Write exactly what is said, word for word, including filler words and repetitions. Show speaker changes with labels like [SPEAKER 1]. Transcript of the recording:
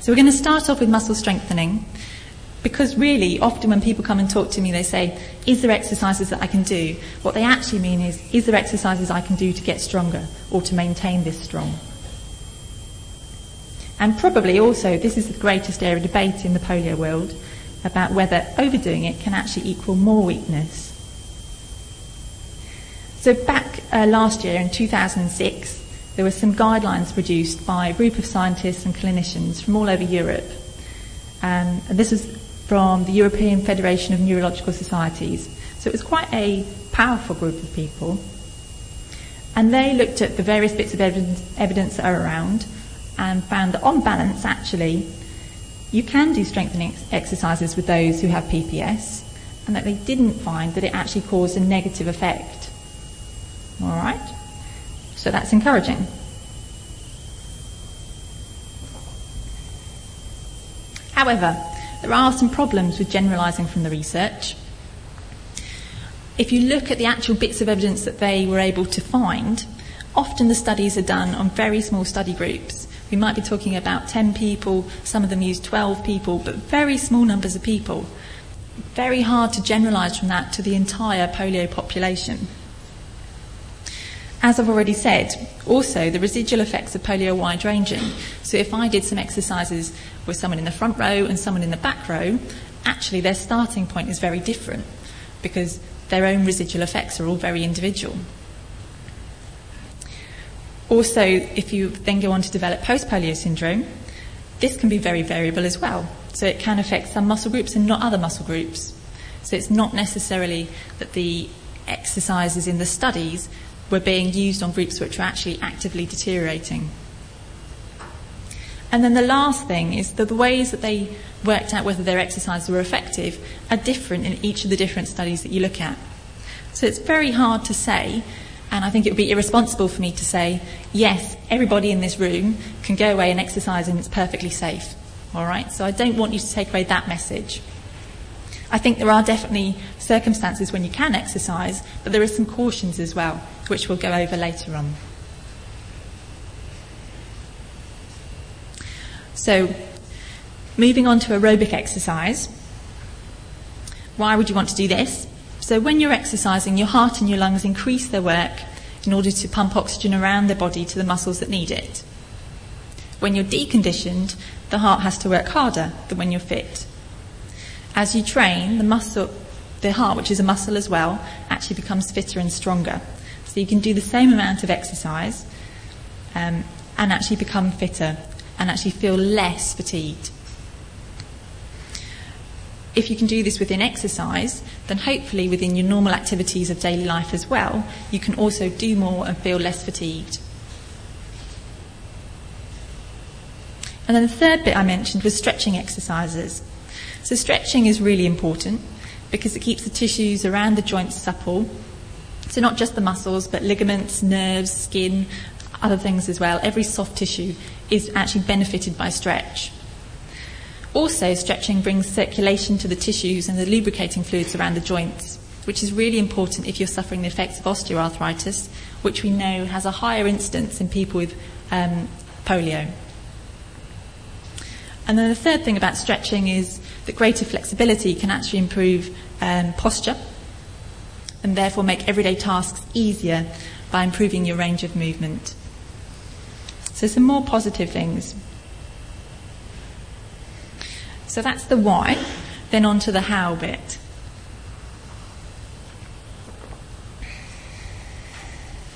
[SPEAKER 1] So we're going to start off with muscle strengthening, because really often when people come and talk to me they say, is there exercises that I can do? What they actually mean is, is there exercises I can do to get stronger or to maintain this strong? And probably also this is the greatest area of debate in the polio world about whether overdoing it can actually equal more weakness. So back uh, last year in two thousand six, there were some guidelines produced by a group of scientists and clinicians from all over Europe. Um, and this was from the European Federation of Neurological Societies. So it was quite a powerful group of people. And they looked at the various bits of evidence, evidence that are around and found that on balance, actually, you can do strengthening ex- exercises with those who have P P S, and that they didn't find that it actually caused a negative effect. All right? So that's encouraging. However, there are some problems with generalising from the research. If you look at the actual bits of evidence that they were able to find, often the studies are done on very small study groups. We might be talking about ten people, some of them use twelve people, but very small numbers of people. Very hard to generalise from that to the entire polio population. As I've already said, also the residual effects of polio are wide-ranging. So if I did some exercises with someone in the front row and someone in the back row, actually their starting point is very different because their own residual effects are all very individual. Also, if you then go on to develop post-polio syndrome, this can be very variable as well. So it can affect some muscle groups and not other muscle groups. So it's not necessarily that the exercises in the studies were being used on groups which were actually actively deteriorating. And then the last thing is that the ways that they worked out whether their exercises were effective are different in each of the different studies that you look at. So it's very hard to say, and I think it would be irresponsible for me to say, yes, everybody in this room can go away and exercise and it's perfectly safe. All right? So I don't want you to take away that message. I think there are definitely circumstances when you can exercise, but there are some cautions as well, which we'll go over later on. So, moving on to aerobic exercise. Why would you want to do this? So when you're exercising, your heart and your lungs increase their work in order to pump oxygen around the body to the muscles that need it. When you're deconditioned, the heart has to work harder than when you're fit. As you train, the muscle, the heart, which is a muscle as well, actually becomes fitter and stronger. So you can do the same amount of exercise um, and actually become fitter and actually feel less fatigued. If you can do this within exercise, then hopefully within your normal activities of daily life as well, you can also do more and feel less fatigued. And then the third bit I mentioned was stretching exercises. So stretching is really important because it keeps the tissues around the joints supple. So not just the muscles, but ligaments, nerves, skin, other things as well. Every soft tissue is actually benefited by stretch. Also, stretching brings circulation to the tissues and the lubricating fluids around the joints, which is really important if you're suffering the effects of osteoarthritis, which we know has a higher incidence in people with um, polio. And then the third thing about stretching is that greater flexibility can actually improve um, posture and therefore make everyday tasks easier by improving your range of movement. So some more positive things. So that's the why, then on to the how bit.